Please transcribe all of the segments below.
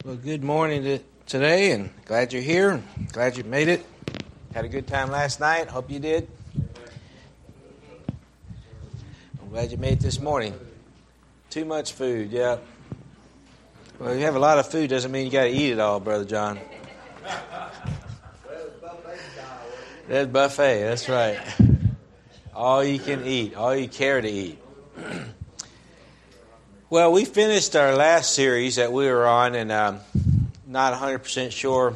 Well, good morning today, and glad you're here. Glad you made it. Had a good time last night. Hope you did. I'm glad you made it this morning. Too much food, yeah. Well, you have a lot of food doesn't mean you got to eat it all, Brother John. That's buffet, that's right. All you can eat, all you care to eat. Well, we finished our last series that we were on, and not 100% sure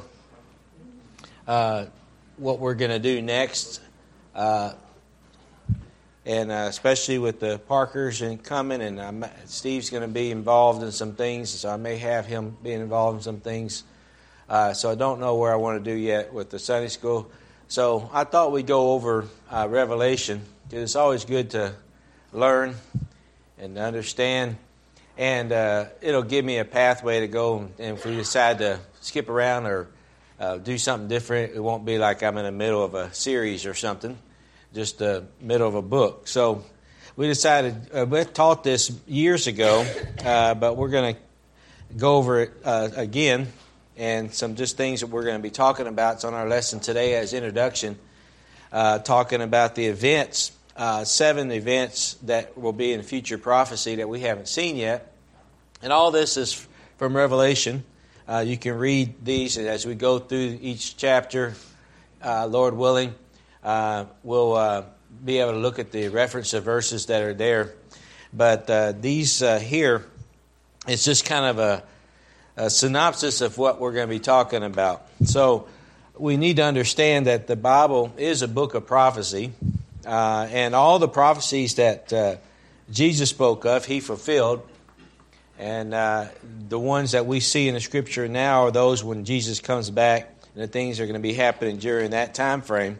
what we're going to do next, and especially with the Parkers and coming, and Steve's going to be involved in some things, so I may have him being involved in some things. So I don't know where I want to do yet with the Sunday school. So I thought we'd go over Revelation, because it's always good to learn and understand. And it'll give me a pathway to go, and if we decide to skip around or do something different, it won't be like I'm in the middle of a series or something, just the middle of a book. So we decided, we taught this years ago, but we're going to go over it again, and some just things that we're going to be talking about. It's on our lesson today as introduction, talking about the events. 7 events that will be in future prophecy that we haven't seen yet. And all this is from Revelation. You can read these as we go through each chapter. Lord willing, we'll be able to look at the reference of verses that are there. But these here, it's just kind of a synopsis of what we're going to be talking about. So we need to understand that the Bible is a book of prophecy. And all the prophecies that Jesus spoke of, he fulfilled. And the ones that we see in the Scripture now are those when Jesus comes back, and the things are going to be happening during that time frame.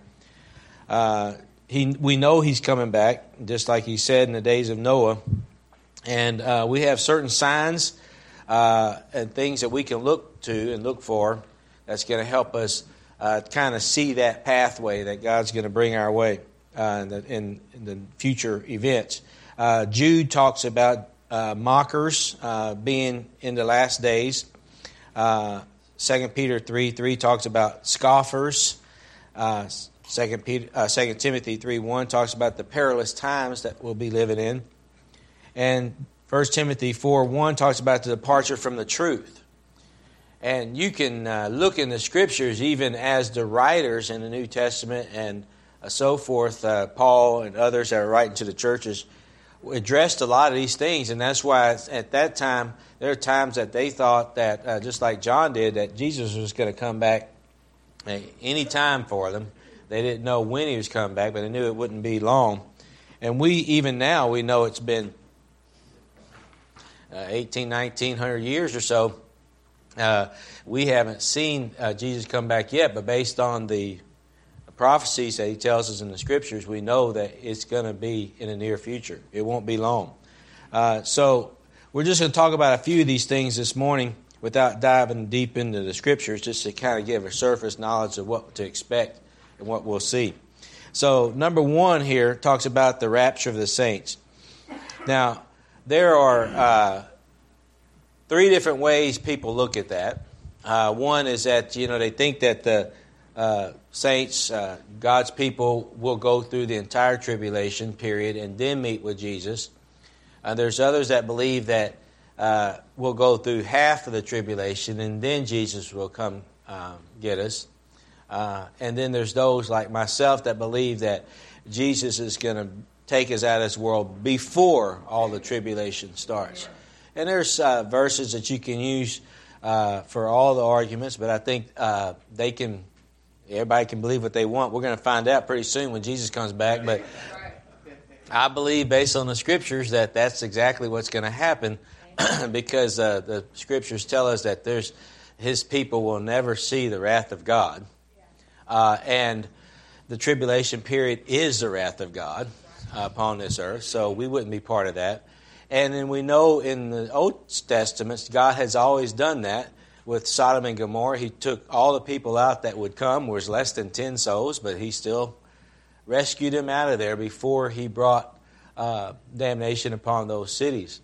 We know he's coming back, just like he said in the days of Noah. And we have certain signs and things that we can look to and look for that's going to help us kind of see that pathway that God's going to bring our way. In the future events. Jude talks about mockers being in the last days. 2 Peter 3:3 talks about scoffers. 2 Timothy 3:1 talks about the perilous times that we'll be living in. And 1 Timothy 4:1 talks about the departure from the truth. And you can look in the Scriptures even as the writers in the New Testament and so forth, Paul and others that are writing to the churches addressed a lot of these things, and that's why at that time there are times that they thought that just like John did, that Jesus was going to come back any time for them. They didn't know when he was coming back, but they knew it wouldn't be long. And we even now we know it's been 1900 years or so. We haven't seen Jesus come back yet, but based on the prophecies that he tells us in the Scriptures, we know that it's going to be in the near future. It won't be long. So we're just going to talk about a few of these things this morning without diving deep into the Scriptures, just to kind of give a surface knowledge of what to expect and what we'll see. So number 1 here talks about the rapture of the saints. Now, there are 3 different ways people look at that. One is that, they think that the saints, God's people, will go through the entire tribulation period and then meet with Jesus. There's others that believe that we'll go through half of the tribulation and then Jesus will come get us. And then there's those like myself that believe that Jesus is going to take us out of this world before all the tribulation starts. And there's verses that you can use for all the arguments, but I think everybody can believe what they want. We're going to find out pretty soon when Jesus comes back. But I believe, based on the Scriptures, that that's exactly what's going to happen because the Scriptures tell us that His people will never see the wrath of God. And the tribulation period is the wrath of God upon this earth, so we wouldn't be part of that. And then we know in the Old Testament, God has always done that. With Sodom and Gomorrah, he took all the people out that would come. Was less than 10 souls, but he still rescued them out of there before he brought damnation upon those cities.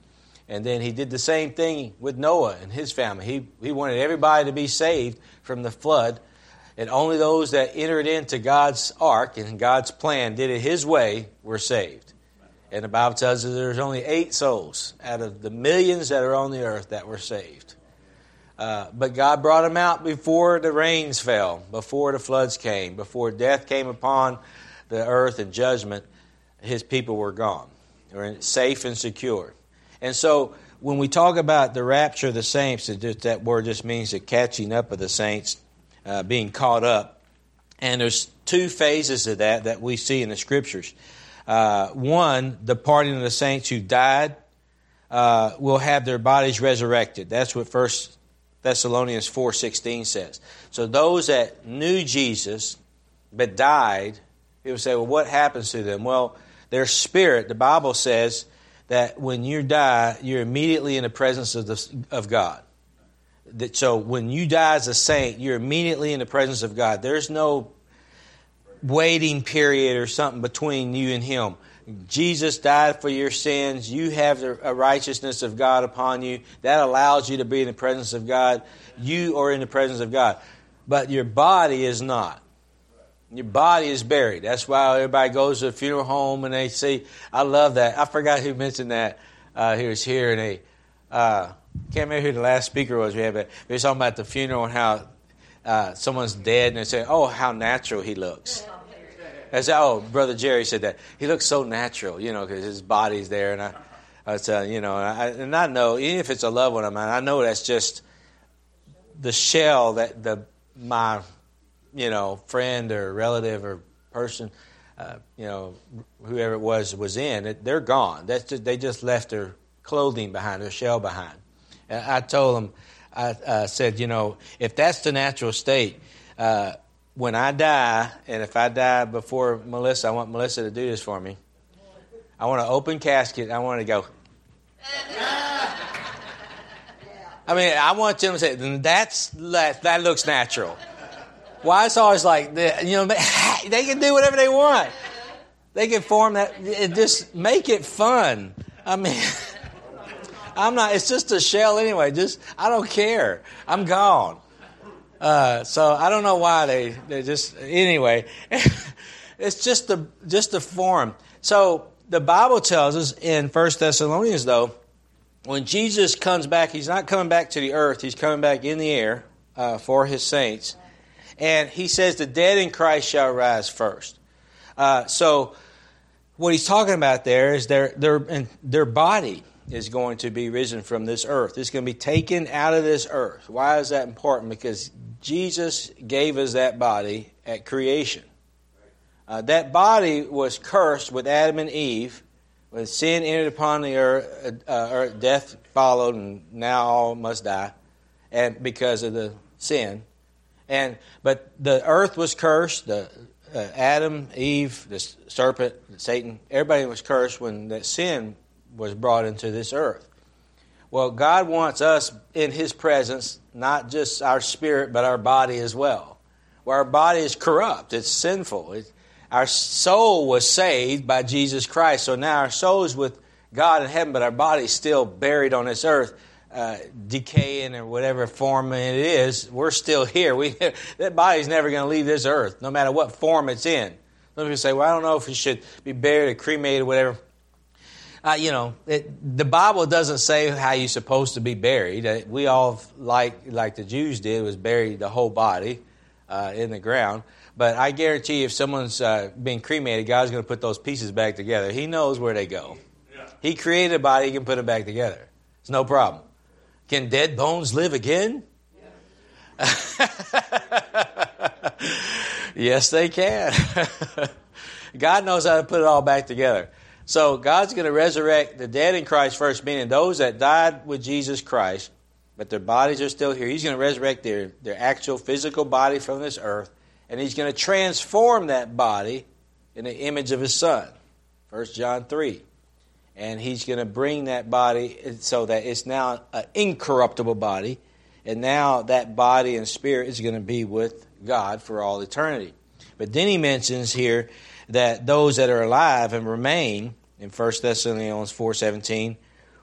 And then he did the same thing with Noah and his family. He wanted everybody to be saved from the flood. And only those that entered into God's ark and God's plan, did it his way, were saved. And the Bible tells us there's only 8 souls out of the millions that are on the earth that were saved. But God brought them out before the rains fell, before the floods came, before death came upon the earth and judgment. His people were gone. They were safe and secure. And so when we talk about the rapture of the saints, that word just means the catching up of the saints, being caught up. And there's 2 phases of that we see in the Scriptures. One, the parting of the saints who died will have their bodies resurrected. That's what 1 Thessalonians 4:16 says. So those that knew Jesus but died, people say, well, what happens to them? Well, their spirit, the Bible says that when you die, you're immediately in the presence of God. So when you die as a saint, you're immediately in the presence of God. There's no waiting period or something between you and Him. Jesus died for your sins. You have the righteousness of God upon you. That allows you to be in the presence of God. You are in the presence of God. But your body is not. Your body is buried. That's why everybody goes to a funeral home and they see, I love that. I forgot who mentioned that. He was here and they, can't remember who the last speaker was. We were talking about the funeral and how someone's dead and they say, oh, how natural he looks. I said, oh, Brother Jerry said that. He looks so natural, because his body's there. And I know, even if it's a loved one of mine, I know that's just the shell that my, friend or relative or person, whoever it was in. They're gone. They just left their clothing behind, their shell behind. And I told them, I said, if that's the natural state, when I die, and if I die before Melissa, I want Melissa to do this for me. I want an open casket. I want to go. I mean, I want them to say, that looks natural. Why it's always like, they can do whatever they want. They can form that, just make it fun. I mean, it's just a shell anyway. I don't care. I'm gone. So I don't know why they just, anyway, it's just the form. So the Bible tells us in 1 Thessalonians, though, when Jesus comes back, He's not coming back to the earth. He's coming back in the air for His saints. And He says the dead in Christ shall rise first. So what He's talking about there is their body is going to be risen from this earth. It's going to be taken out of this earth. Why is that important? Because Jesus gave us that body at creation. That body was cursed with Adam and Eve. When sin entered upon the earth, death followed, and now all must die, and because of the sin. But the earth was cursed. Adam, Eve, the serpent, Satan, everybody was cursed when that sin was brought into this earth. Well, God wants us in His presence, not just our spirit, but our body as well. Well, our body is corrupt. It's sinful. Our soul was saved by Jesus Christ. So now our soul is with God in heaven, but our body is still buried on this earth, decaying or whatever form it is. We're still here. That body's never going to leave this earth, no matter what form it's in. Some people say, well, I don't know if it should be buried or cremated or whatever. The Bible doesn't say how you're supposed to be buried. We all, like the Jews did, was buried the whole body in the ground. But I guarantee you, if someone's being cremated, God's going to put those pieces back together. He knows where they go. Yeah. He created a body. He can put it back together. It's no problem. Can dead bones live again? Yeah. Yes, they can. God knows how to put it all back together. So God's going to resurrect the dead in Christ first, meaning those that died with Jesus Christ, but their bodies are still here. He's going to resurrect their actual physical body from this earth, and He's going to transform that body in the image of His Son, 1 John 3. And He's going to bring that body so that it's now an incorruptible body, and now that body and spirit is going to be with God for all eternity. But then He mentions here that those that are alive and remain, in 1 Thessalonians 4:17,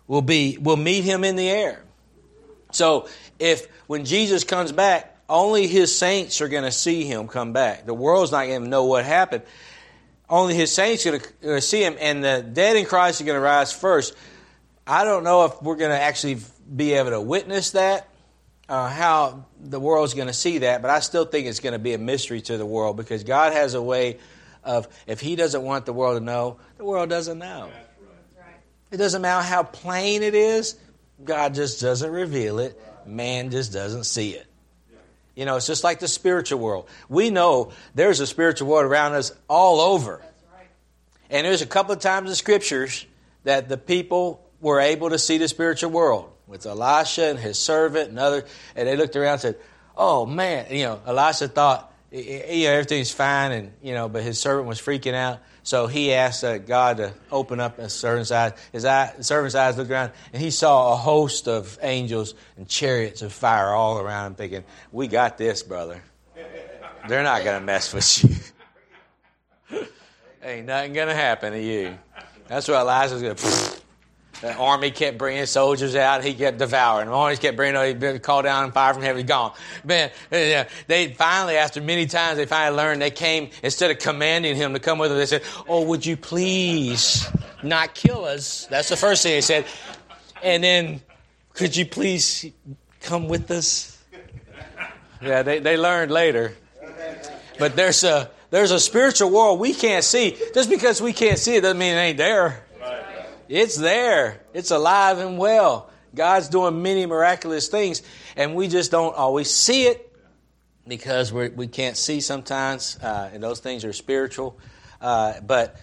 will meet him in the air. So when Jesus comes back, only his saints are going to see him come back. The world's not going to know what happened. Only his saints are going to see him, and the dead in Christ are going to rise first. I don't know if we're going to actually be able to witness that, how the world's going to see that, but I still think it's going to be a mystery to the world, because God has a way of, if he doesn't want the world to know, the world doesn't know. It doesn't matter how plain it is, God just doesn't reveal it. Man just doesn't see it. You know, it's just like the spiritual world. We know there's a spiritual world around us all over. And there's a couple of times in Scriptures that the people were able to see the spiritual world, with Elisha and his servant and others. And they looked around and said, oh, man. You know, Elisha thought, everything's fine, and but his servant was freaking out. So he asked God to open up his servant's eyes. The servant's eyes looked around, and he saw a host of angels and chariots of fire all around him, thinking, we got this, brother. They're not going to mess with you. Ain't nothing going to happen to you. That's what Elijah was going to... The army kept bringing soldiers out. He kept devouring. The armies kept bringing, he'd call down fire from heaven. He's gone. Man, they finally, after many times, they finally learned. They came, instead of commanding him to come with them, they said, oh, would you please not kill us? That's the first thing they said. And then, could you please come with us? Yeah, they learned later. But there's a spiritual world we can't see. Just because we can't see it doesn't mean it ain't there. It's there. It's alive and well. God's doing many miraculous things, and we just don't always see it because we can't see sometimes, and those things are spiritual. So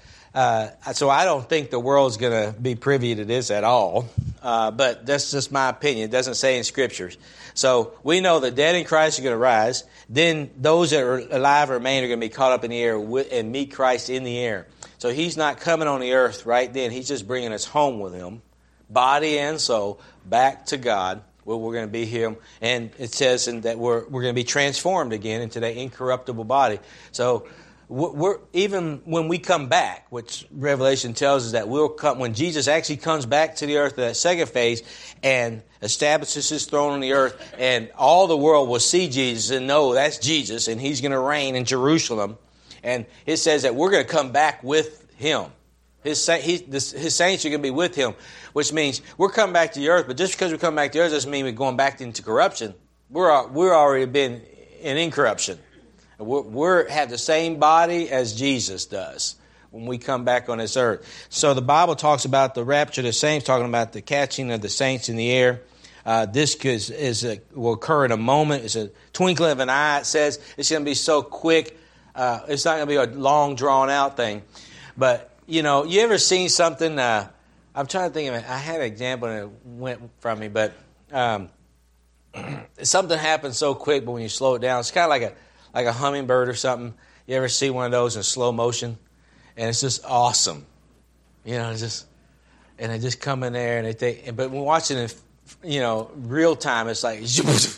I don't think the world's going to be privy to this at all, but that's just my opinion. It doesn't say in Scriptures. So we know the dead in Christ are going to rise. Then those that are alive or remain are going to be caught up in the air and meet Christ in the air. So he's not coming on the earth right then. He's just bringing us home with him, body and soul, back to God, where we're going to be him. And it says that we're going to be transformed again into that incorruptible body. So we're even when we come back, which Revelation tells us that we'll come when Jesus actually comes back to the earth, that second phase, and establishes his throne on the earth, and all the world will see Jesus and know that's Jesus, and he's going to reign in Jerusalem. And it says that we're going to come back with him. His saints are going to be with him, which means we're coming back to the earth. But just because we come back to the earth doesn't mean we're going back into corruption. We're already been in incorruption. We have the same body as Jesus does when we come back on this earth. So the Bible talks about the rapture of the saints, talking about the catching of the saints in the air. This will occur in a moment. It's a twinkling of an eye. It says it's going to be so quick. It's not going to be a long, drawn-out thing. But, you ever seen something? I'm trying to think of it. I had an example and it went from me. But something happens so quick, but when you slow it down, it's kind of like a hummingbird or something. You ever see one of those in slow motion? And it's just awesome. And they just come in there and but when watching it, real time, it's like, it's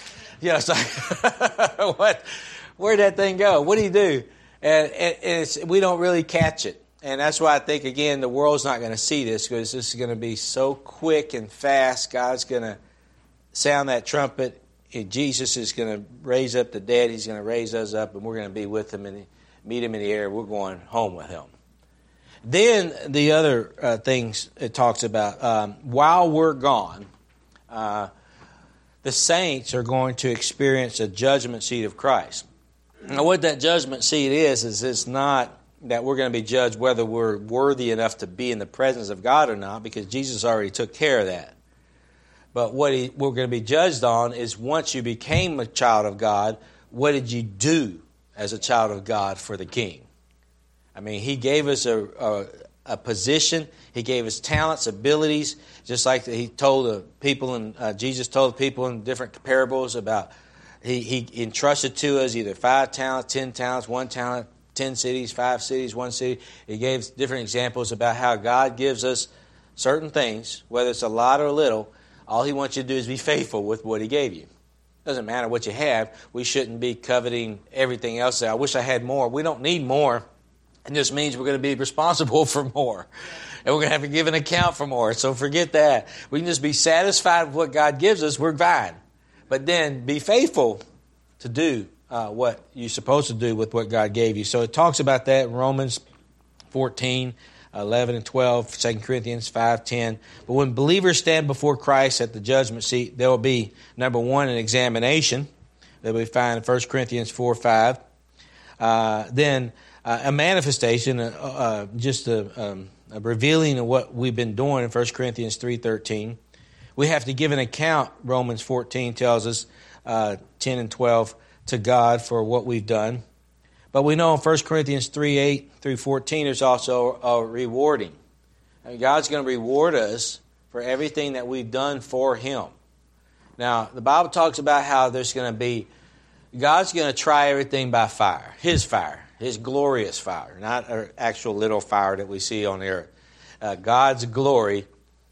like, what? Where'd that thing go? What do you do? And we don't really catch it. And that's why I think, again, the world's not going to see this, because this is going to be so quick and fast. God's going to sound that trumpet. Jesus is going to raise up the dead. He's going to raise us up, and we're going to be with him and meet him in the air. We're going home with him. Then the other things it talks about, while we're gone, the saints are going to experience a judgment seat of Christ. Now, what that judgment seat is it's not that we're going to be judged whether we're worthy enough to be in the presence of God or not, because Jesus already took care of that. But what we're going to be judged on is, once you became a child of God, what did you do as a child of God for the King? I mean, he gave us a position. He gave us talents, abilities, just like he told the people, and Jesus told the people in different parables about. He entrusted to us either 5 talents, 10 talents, 1 talent, 10 cities, 5 cities, 1 city. He gave different examples about how God gives us certain things, whether it's a lot or a little. All he wants you to do is be faithful with what he gave you. Doesn't matter what you have. We shouldn't be coveting everything else. I wish I had more. We don't need more. It just means we're going to be responsible for more. And we're going to have to give an account for more. So forget that. We can just be satisfied with what God gives us. We're fine. But then be faithful to do what you're supposed to do with what God gave you. So it talks about that in Romans 14, 11 and 12, 2 Corinthians 5, 10. But when believers stand before Christ at the judgment seat, there will be, number one, an examination that we find in 1 Corinthians 4, 5. Then a manifestation, just a revealing of what we've been doing in 1 Corinthians 3:13. We have to give an account, Romans 14 tells us, 10 and 12, to God for what we've done. But we know in 1 Corinthians 3:8 through 14, there's also a rewarding. And God's going to reward us for everything that we've done for Him. Now, the Bible talks about how there's going to be, God's going to try everything by fire, His glorious fire, not an actual little fire that we see on the earth. God's glory,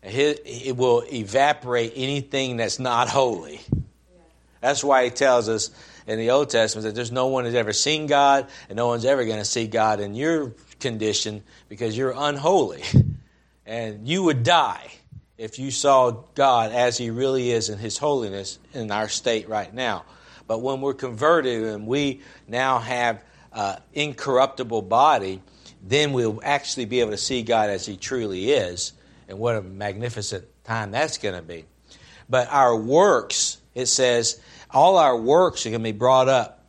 it will evaporate anything that's not holy. That's why He tells us in the Old Testament that there's no one who's ever seen God, and no one's ever going to see God in your condition because you're unholy. And you would die if you saw God as He really is in His holiness in our state right now. But when we're converted and we now have incorruptible body, then we'll actually be able to see God as He truly is. And what a magnificent time that's going to be. But our works, it says, all our works are going to be brought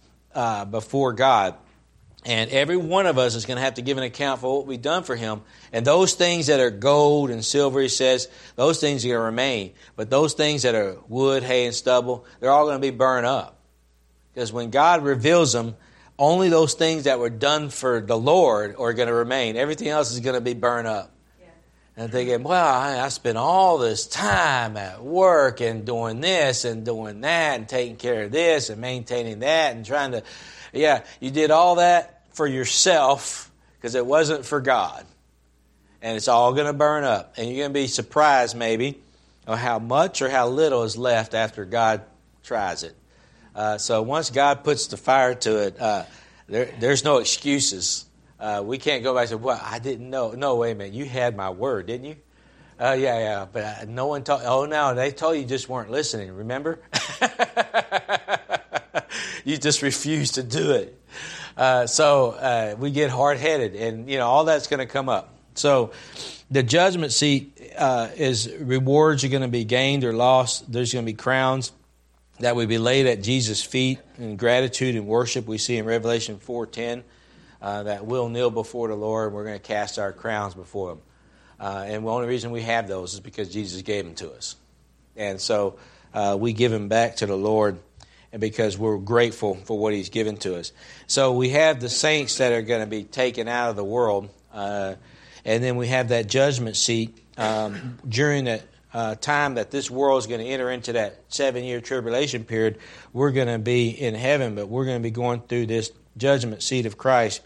up before God. And every one of us is going to have to give an account for what we've done for Him. And those things that are gold and silver, He says, those things are going to remain. But those things that are wood, hay, and stubble, they're all going to be burned up. Because when God reveals them, only those things that were done for the Lord are going to remain. Everything else is going to be burned up. Yeah. And thinking, well, I spent all this time at work and doing this and doing that and taking care of this and maintaining that and trying to, you did all that for yourself because it wasn't for God. And it's all going to burn up. And you're going to be surprised maybe of how much or how little is left after God tries it. So once God puts the fire to it, there's no excuses. We can't go back and say, well, I didn't know. No, wait a minute. You had my word, didn't you? Yeah. But no one told. Oh, no, they told you just weren't listening. Remember? You just refused to do it. So we get hard-headed, and all that's going to come up. So the judgment seat is rewards are going to be gained or lost. There's going to be crowns that would be laid at Jesus' feet in gratitude and worship. We see in Revelation 4:10 that we'll kneel before the Lord and we're going to cast our crowns before Him. And the only reason we have those is because Jesus gave them to us. And so we give them back to the Lord and because we're grateful for what He's given to us. So we have the saints that are going to be taken out of the world. And then we have that judgment seat during that time that this world is going to enter into that 7-year tribulation period. We're going to be in heaven, but we're going to be going through this judgment seat of Christ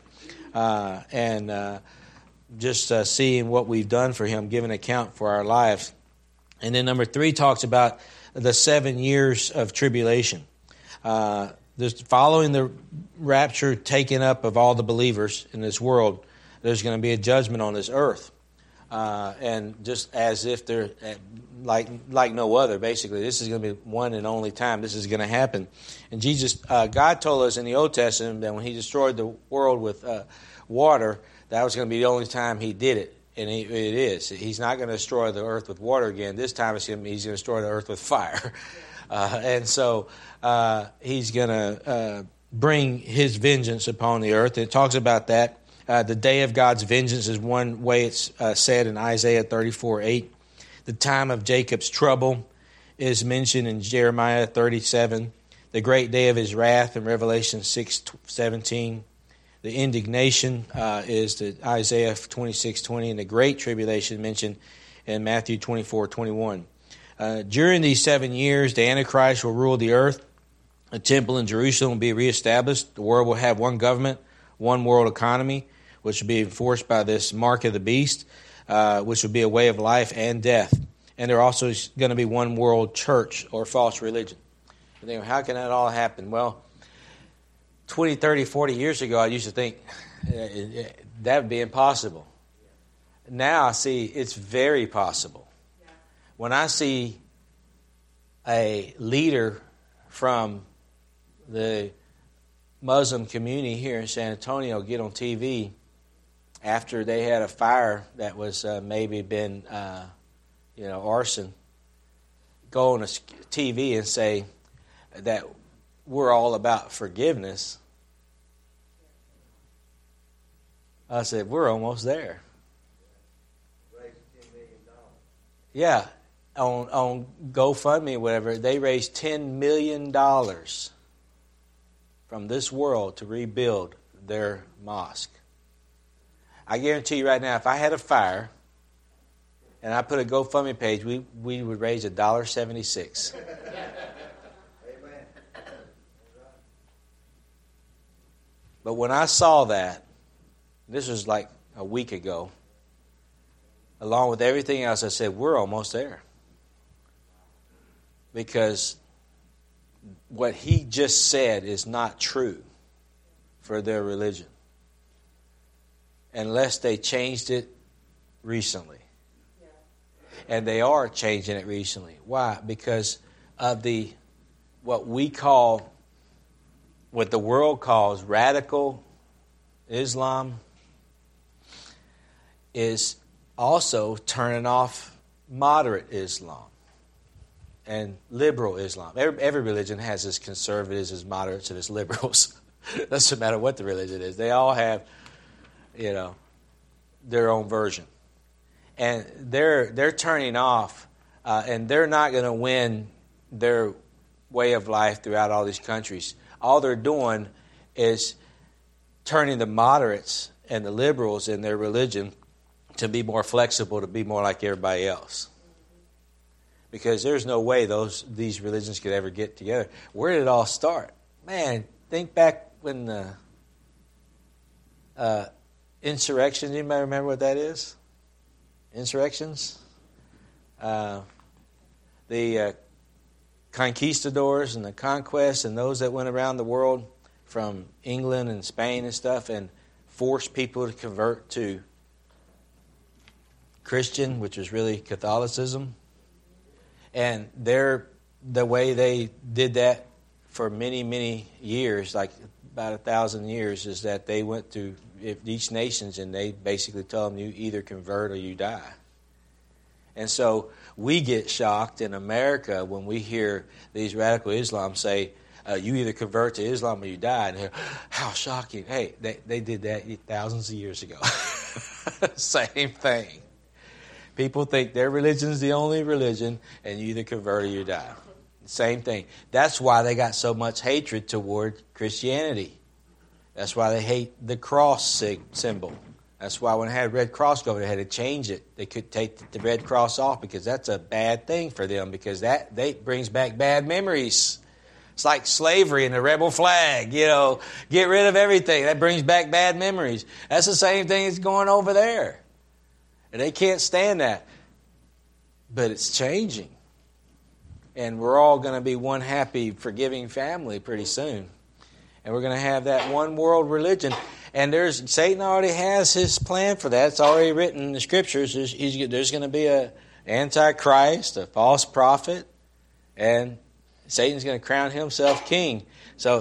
and just seeing what we've done for Him, giving account for our lives. And then number 3 talks about the 7 years of tribulation. Following the rapture, taking up of all the believers in this world, there's going to be a judgment on this earth. And just as if they're like no other, basically, this is going to be one and only time this is going to happen. And God told us in the Old Testament that when He destroyed the world with water, that was going to be the only time He did it. And it is. He's not going to destroy the earth with water again. This time He's going to destroy the earth with fire. And so He's going to bring His vengeance upon the earth. And it talks about that. The day of God's vengeance is one way it's said in Isaiah 34:8. The time of Jacob's trouble is mentioned in Jeremiah 37. The great day of His wrath in Revelation 6:17. The indignation is the Isaiah 26:20, and the great tribulation mentioned in Matthew 24:21. During these 7 years, the Antichrist will rule the earth. The temple in Jerusalem will be reestablished. The world will have one government, one world economy, which will be enforced by this mark of the beast, which will be a way of life and death. And there also is going to be one world church or false religion. And how can that all happen? Well, 20, 30, 40 years ago, I used to think that would be impossible. Now I see it's very possible. When I see a leader from the Muslim community here in San Antonio get on TV after they had a fire that was maybe been, arson, go on a TV and say that we're all about forgiveness. I said, we're almost there. Yeah, on GoFundMe or whatever, they raised $10 million from this world to rebuild their mosque. I guarantee you right now, if I had a fire and I put a GoFundMe page, we would raise $1.76. But when I saw that, this was like a week ago, along with everything else, I said, we're almost there. Because what he just said is not true for their religion. Unless they changed it recently. And they are changing it recently. Why? Because of what the world calls radical Islam is also turning off moderate Islam and liberal Islam. Every religion has its conservatives, its moderates, and its liberals. Doesn't matter what the religion is. They all have, their own version. And they're turning off, and they're not going to win their way of life throughout all these countries. All they're doing is turning the moderates and the liberals in their religion to be more flexible, to be more like everybody else. Because there's no way these religions could ever get together. Where did it all start? Man, think back when the insurrections. Anybody remember what that is? Insurrections? The conquistadors and the conquests and those that went around the world from England and Spain and stuff and forced people to convert to Christian, which was really Catholicism. And the way they did that for many, many years, like about 1,000 years, is that they went to each nations and they basically tell them you either convert or you die. And so we get shocked in America when we hear these radical Islam say, you either convert to Islam or you die. And how shocking. Hey, they did that thousands of years ago. Same thing. People think their religion is the only religion, and you either convert or you die. Same thing. That's why they got so much hatred toward Christianity. That's why they hate the cross symbol. That's why when I had Red Cross go over, they had to change it. They could take the Red Cross off because that's a bad thing for them, because that brings back bad memories. It's like slavery and the rebel flag, get rid of everything. That brings back bad memories. That's the same thing that's going over there. And they can't stand that. But it's changing. And we're all going to be one happy, forgiving family pretty soon. And we're going to have that one world religion. And Satan already has his plan for that. It's already written in the Scriptures. There's going to be an antichrist, a false prophet, and Satan's going to crown himself king. So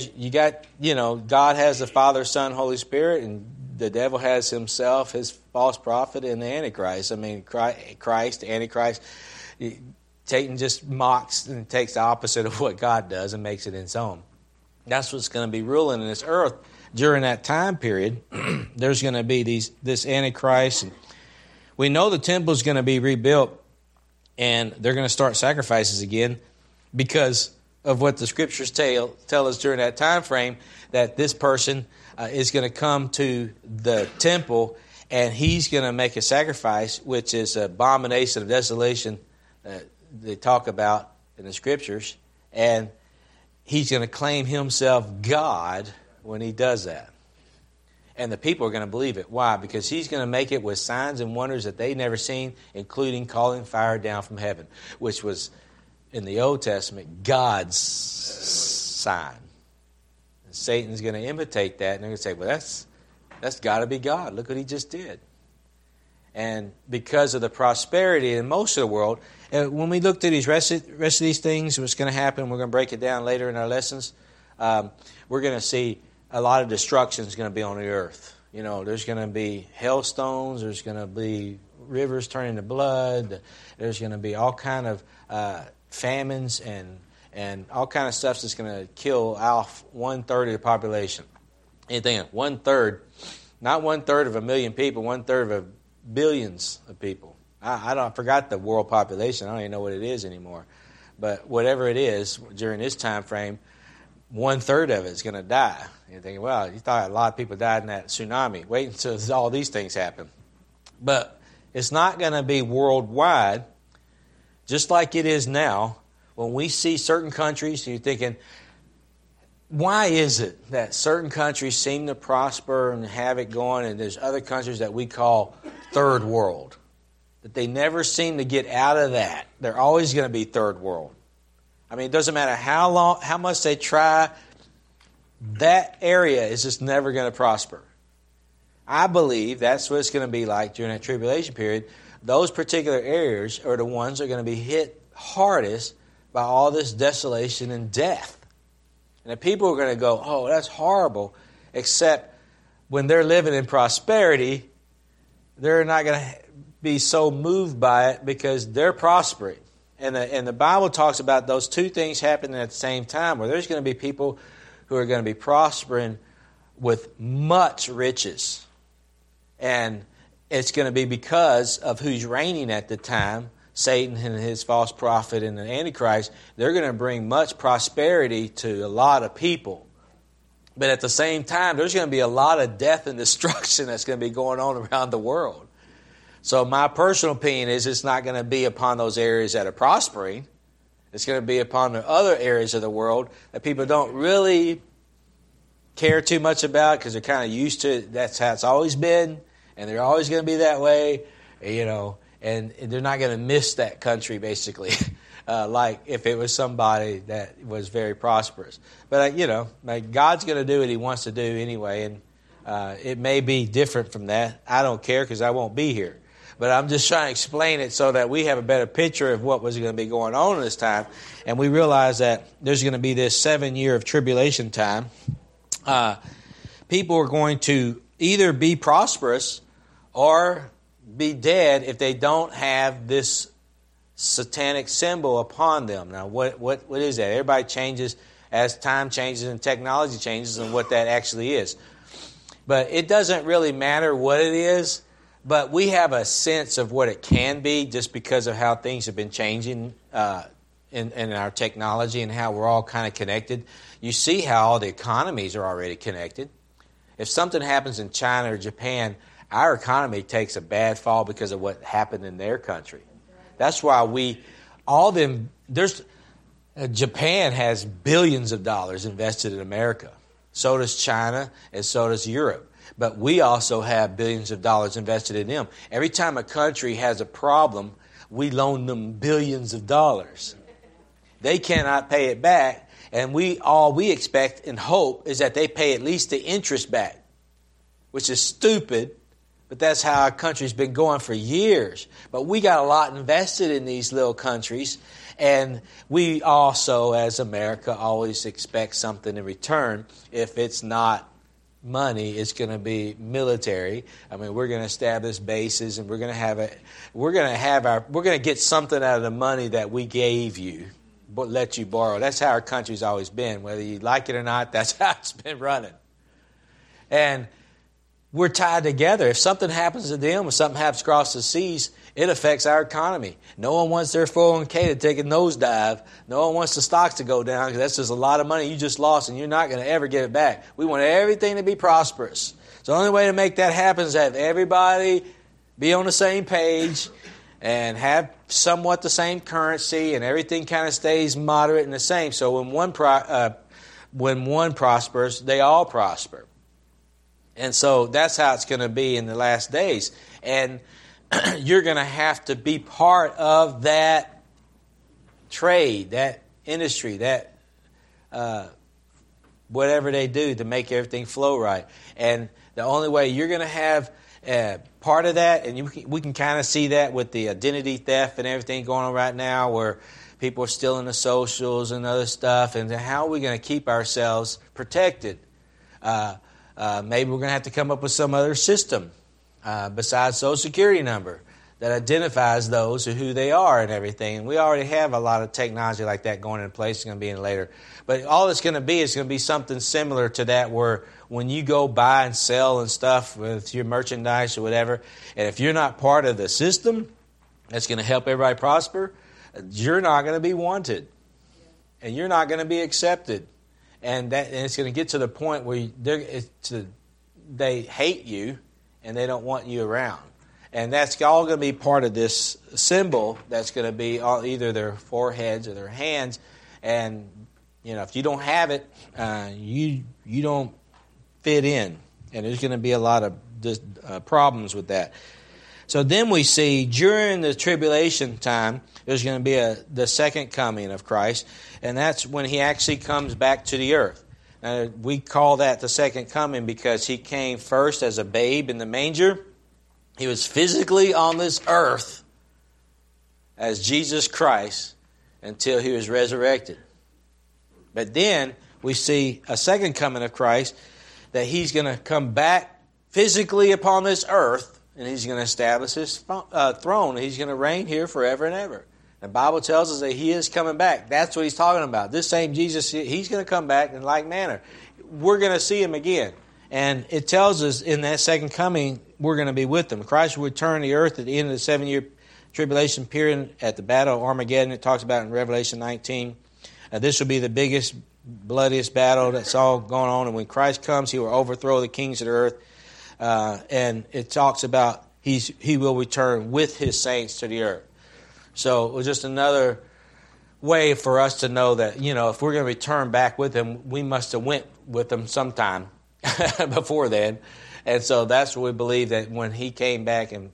God has the Father, Son, Holy Spirit, and the devil has himself, his false prophet, and the Antichrist. I mean, Christ, the Antichrist. Satan just mocks and takes the opposite of what God does and makes it its own. That's what's going to be ruling in this earth during that time period. There's going to be this Antichrist. And we know the temple is going to be rebuilt, and they're going to start sacrifices again because of what the Scriptures tell us during that time frame, that this person is going to come to the temple and he's going to make a sacrifice, which is an abomination of desolation that they talk about in the Scriptures, and he's going to claim himself God when he does that. And the people are going to believe it. Why? Because he's going to make it with signs and wonders that they've never seen, including calling fire down from heaven, which was, in the Old Testament, God's sign. Satan's going to imitate that, and they're going to say, well, that's got to be God. Look what he just did. And because of the prosperity in most of the world, when we look through these rest of these things, what's going to happen, we're going to break it down later in our lessons, we're going to see a lot of destruction is going to be on the earth. You know, there's going to be hailstones, there's going to be rivers turning to blood, there's going to be all kind of famines and all kind of stuff that's going to kill off 1/3 of the population. Anything, 1/3, not 1/3 of a million people, 1/3 of billions of people. I forgot the world population. I don't even know what it is anymore. But whatever it is, during this time frame, 1/3 of it is going to die. You're thinking, well, you thought a lot of people died in that tsunami. Wait until all these things happen. But it's not going to be worldwide, just like it is now. When we see certain countries, you're thinking, why is it that certain countries seem to prosper and have it going, and there's other countries that we call third world? That they never seem to get out of that. They're always going to be third world. I mean, it doesn't matter how much they try, that area is just never going to prosper. I believe that's what it's going to be like during that tribulation period. Those particular areas are the ones that are going to be hit hardest by all this desolation and death. And the people are going to go, oh, that's horrible, except when they're living in prosperity, they're not going to be so moved by it because they're prospering. And the Bible talks about those two things happening at the same time, where there's going to be people who are going to be prospering with much riches. And it's going to be because of who's reigning at the time, Satan and his false prophet and the Antichrist. They're going to bring much prosperity to a lot of people. But at the same time, there's going to be a lot of death and destruction that's going to be going on around the world. So my personal opinion is it's not going to be upon those areas that are prospering. It's going to be upon the other areas of the world that people don't really care too much about because they're kind of used to it. That's how it's always been, and they're always going to be that way, you know, and they're not going to miss that country, basically, like if it was somebody that was very prosperous. But, you know, like God's going to do what he wants to do anyway, and it may be different from that. I don't care because I won't be here. But I'm just trying to explain it so that we have a better picture of what was going to be going on in this time. And we realize that there's going to be this 7 year of tribulation time. People are going to either be prosperous or be dead if they don't have this satanic symbol upon them. Now, what is that? Everybody changes as time changes and technology changes and what that actually is. But it doesn't really matter what it is. But we have a sense of what it can be just because of how things have been changing in our technology and how we're all kind of connected. You see how all the economies are already connected. If something happens in China or Japan, our economy takes a bad fall because of what happened in their country. That's why Japan has billions of dollars invested in America. So does China and so does Europe. But we also have billions of dollars invested in them. Every time a country has a problem, we loan them billions of dollars. They cannot pay it back, and all we expect and hope is that they pay at least the interest back, which is stupid, but that's how our country's been going for years. But we got a lot invested in these little countries, and we also, as America, always expect something in return. If it's not money, it's going to be military. I mean, we're going to establish bases, and we're going to get something out of the money that we gave you, but let you borrow. That's how our country's always been. Whether you like it or not, that's how it's been running. And we're tied together. If something happens to them, if something happens across the seas, it affects our economy. No one wants their 401k to take a nosedive. No one wants the stocks to go down because that's just a lot of money you just lost and you're not going to ever get it back. We want everything to be prosperous. So the only way to make that happen is to have everybody be on the same page and have somewhat the same currency, and everything kind of stays moderate and the same. So when one prospers, they all prosper. And so that's how it's going to be in the last days. And you're going to have to be part of that trade, that industry, that whatever they do to make everything flow right. And the only way you're going to have part of that, and we can kind of see that with the identity theft and everything going on right now, where people are stealing the socials and other stuff, and how are we going to keep ourselves protected? Maybe we're going to have to come up with some other system besides Social Security number that identifies those who they are and everything. And we already have a lot of technology like that going in place. It's going to be in later. But all it's going to be is going to be something similar to that, where when you go buy and sell and stuff with your merchandise or whatever, and if you're not part of the system that's going to help everybody prosper, you're not going to be wanted. And you're not going to be accepted. And it's going to get to the point where they hate you and they don't want you around. And that's all going to be part of this symbol that's going to be on either their foreheads or their hands. And, if you don't have it, you don't fit in. And there's going to be a lot of problems with that. So then we see during the tribulation time, there's going to be the second coming of Christ. And that's when he actually comes back to the earth. Now, we call that the second coming because he came first as a babe in the manger. He was physically on this earth as Jesus Christ until he was resurrected. But then we see a second coming of Christ, that he's going to come back physically upon this earth, and he's going to establish his throne. He's going to reign here forever and ever. The Bible tells us that he is coming back. That's what he's talking about. This same Jesus, he's going to come back in like manner. We're going to see him again. And it tells us in that second coming, we're going to be with them. Christ will return to the earth at the end of the 7-year tribulation period at the Battle of Armageddon. It talks about in Revelation 19. This will be the biggest, bloodiest battle that's all going on. And when Christ comes, he will overthrow the kings of the earth. And it talks about he will return with his saints to the earth. So it was just another way for us to know that, if we're going to return back with him, we must have went with him sometime before then. And so that's what we believe, that when he came back and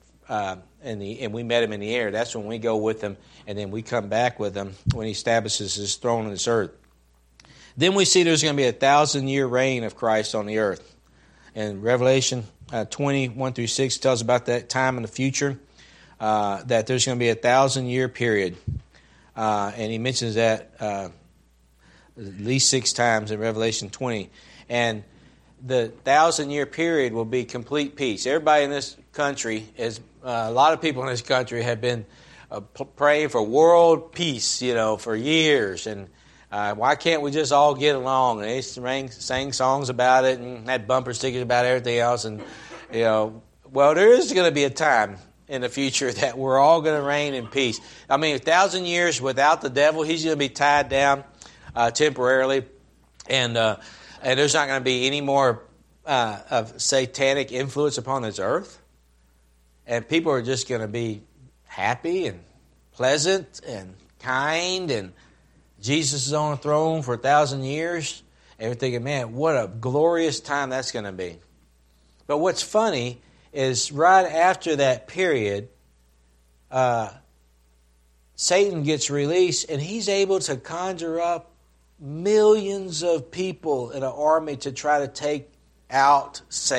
we met him in the air, that's when we go with him, and then we come back with him when he establishes his throne on this earth. Then we see there's going to be a 1,000-year reign of Christ on the earth. And Revelation 20:1-6 tells about that time in the future, that there's going to be a 1,000-year period. And he mentions that at least 6 times in Revelation 20. And the 1,000-year period will be complete peace. Everybody in this country, a lot of people in this country have been praying for world peace, for years. And why can't we just all get along? And they sang songs about it and had bumper stickers about everything else. And, well, there is going to be a time in the future that we're all going to reign in peace. 1,000 years without the devil, he's going to be tied down temporarily. And there's not going to be any more of satanic influence upon this earth. And people are just going to be happy and pleasant and kind. And Jesus is on the throne for 1,000 years. And you're thinking, man, what a glorious time that's going to be. But what's funny is right after that period, Satan gets released, and he's able to conjure up millions of people in an army to try to take out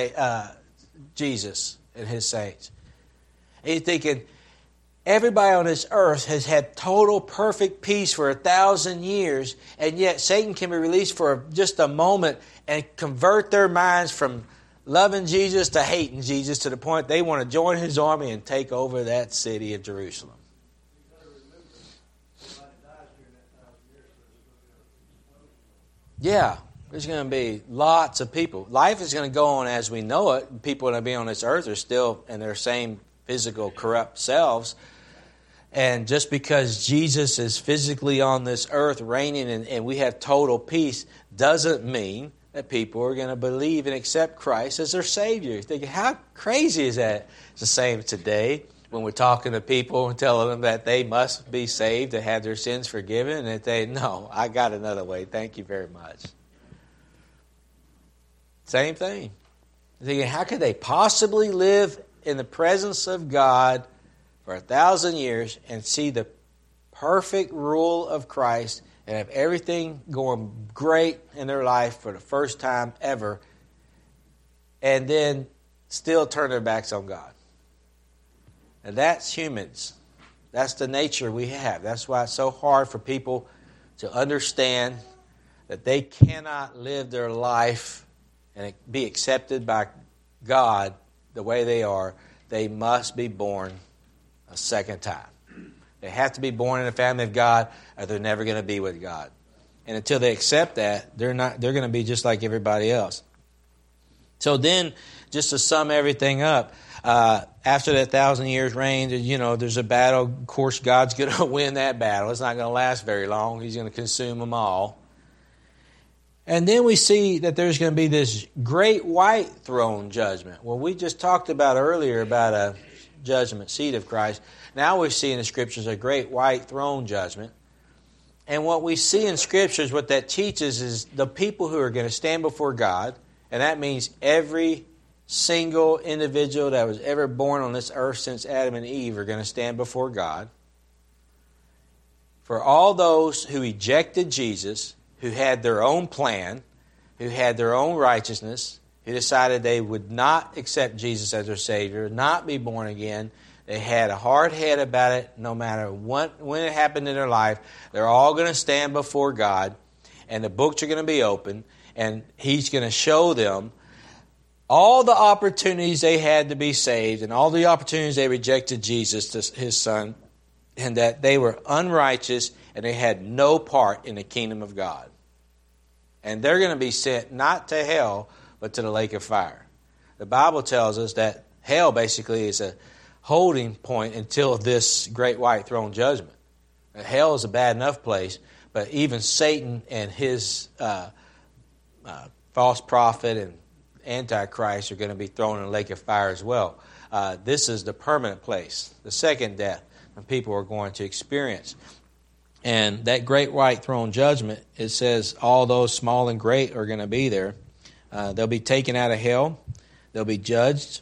Jesus and his saints. And you're thinking, everybody on this earth has had total perfect peace for 1,000 years, and yet Satan can be released for just a moment and convert their minds from loving Jesus to hating Jesus, to the point they want to join his army and take over that city of Jerusalem. Yeah, there's going to be lots of people. Life is going to go on as we know it. People that are being on this earth are still in their same physical, corrupt selves. And just because Jesus is physically on this earth reigning and we have total peace doesn't mean that people are going to believe and accept Christ as their Savior. You're thinking, how crazy is that? It's the same today when we're talking to people and telling them that they must be saved to have their sins forgiven, and that they, no, I got another way. Thank you very much. Same thing. You're thinking, how could they possibly live in the presence of God for 1,000 years and see the perfect rule of Christ and have everything going great in their life for the first time ever, and then still turn their backs on God. And that's humans. That's the nature we have. That's why it's so hard for people to understand that they cannot live their life and be accepted by God the way they are. They must be born a second time. They have to be born in the family of God, or they're never going to be with God. And until they accept that, they're going to be just like everybody else. So then, just to sum everything up, after that 1,000 years reign, there's a battle. Of course, God's going to win that battle. It's not going to last very long. He's going to consume them all. And then we see that there's going to be this great white throne judgment. Well, we just talked about earlier about a judgment seat of Christ. Now we see in the Scriptures a great white throne judgment. And what we see in Scriptures, what that teaches is the people who are going to stand before God, and that means every single individual that was ever born on this earth since Adam and Eve are going to stand before God. For all those who ejected Jesus, who had their own plan, who had their own righteousness, who decided they would not accept Jesus as their Savior, not be born again, they had a hard head about it no matter when it happened in their life. They're all going to stand before God, and the books are going to be open, and He's going to show them all the opportunities they had to be saved and all the opportunities they rejected Jesus, His Son, and that they were unrighteous and they had no part in the kingdom of God. And they're going to be sent not to hell, but to the lake of fire. The Bible tells us that hell basically is a holding point until this great white throne judgment. Hell is a bad enough place, but even Satan and his false prophet and Antichrist are going to be thrown in the lake of fire as well. This is the permanent place, the second death, that people are going to experience. And that great white throne judgment, it says all those small and great are going to be there. They'll be taken out of hell. They'll be judged.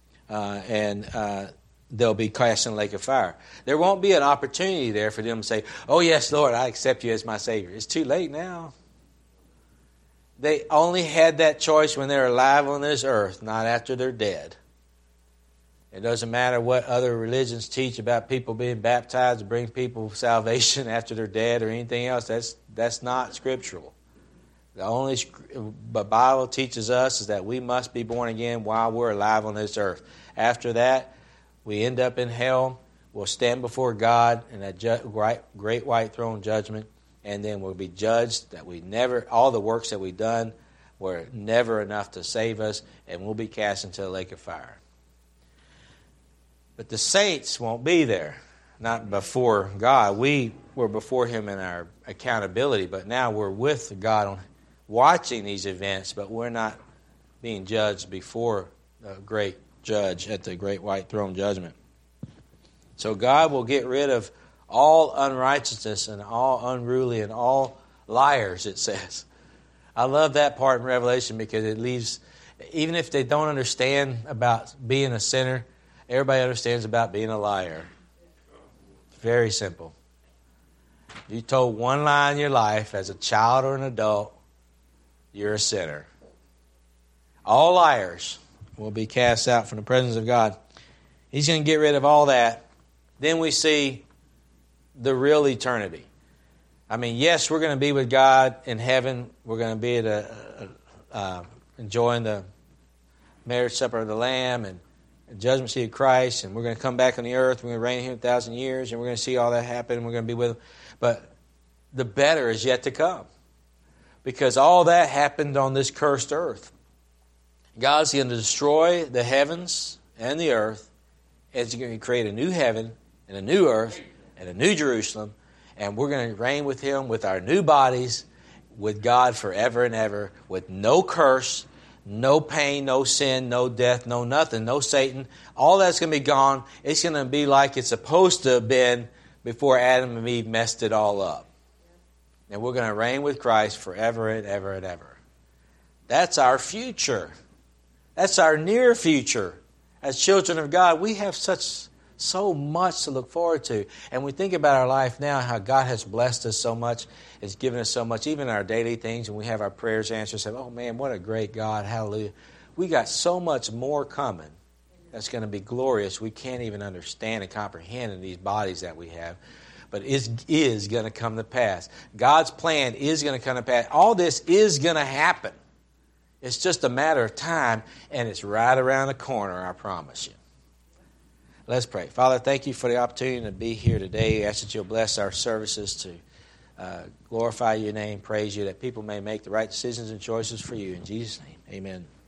And they'll be cast in the lake of fire. There won't be an opportunity there for them to say, "Oh yes, Lord, I accept you as my Savior." It's too late now. They only had that choice when they're alive on this earth, not after they're dead. It doesn't matter what other religions teach about people being baptized to bring people salvation after they're dead or anything else. That's not scriptural. The only the Bible teaches us is that we must be born again while we're alive on this earth. After that, we end up in hell. We'll stand before God in that great white throne judgment, and then we'll be judged that all the works that we've done were never enough to save us, and we'll be cast into the lake of fire. But the saints won't be there, not before God. We were before Him in our accountability, but now we're with God watching these events, but we're not being judged before the great judge at the great white throne judgment. So God will get rid of all unrighteousness and all unruly and all liars, it says. I love that part in Revelation because it leaves, even if they don't understand about being a sinner, everybody understands about being a liar. It's very simple. You told one lie in your life as a child or an adult, you're a sinner. All liars will be cast out from the presence of God. He's going to get rid of all that. Then we see the real eternity. I mean, yes, we're going to be with God in heaven. We're going to be at enjoying the marriage supper of the Lamb and the judgment seat of Christ, and we're going to come back on the earth. We're going to reign here 1,000 years, and we're going to see all that happen, and we're going to be with Him. But the better is yet to come, because all that happened on this cursed earth. God's going to destroy the heavens and the earth, and He's going to create a new heaven and a new earth and a new Jerusalem, and we're going to reign with Him with our new bodies, with God forever and ever, with no curse, no pain, no sin, no death, no nothing, no Satan. All that's going to be gone. It's going to be like it's supposed to have been before Adam and Eve messed it all up. And we're going to reign with Christ forever and ever and ever. That's our future. That's our near future. As children of God, we have such So much to look forward to. And we think about our life now, how God has blessed us so much, has given us so much, even our daily things, and we have our prayers answered, say, oh man, what a great God, hallelujah. We got so much more coming that's going to be glorious. We can't even understand and comprehend in these bodies that we have. But it is going to come to pass. God's plan is going to come to pass. All this is going to happen. It's just a matter of time, and it's right around the corner, I promise you. Let's pray. Father, thank you for the opportunity to be here today. I ask that you'll bless our services to glorify your name, praise you, that people may make the right decisions and choices for you. In Jesus' name, amen.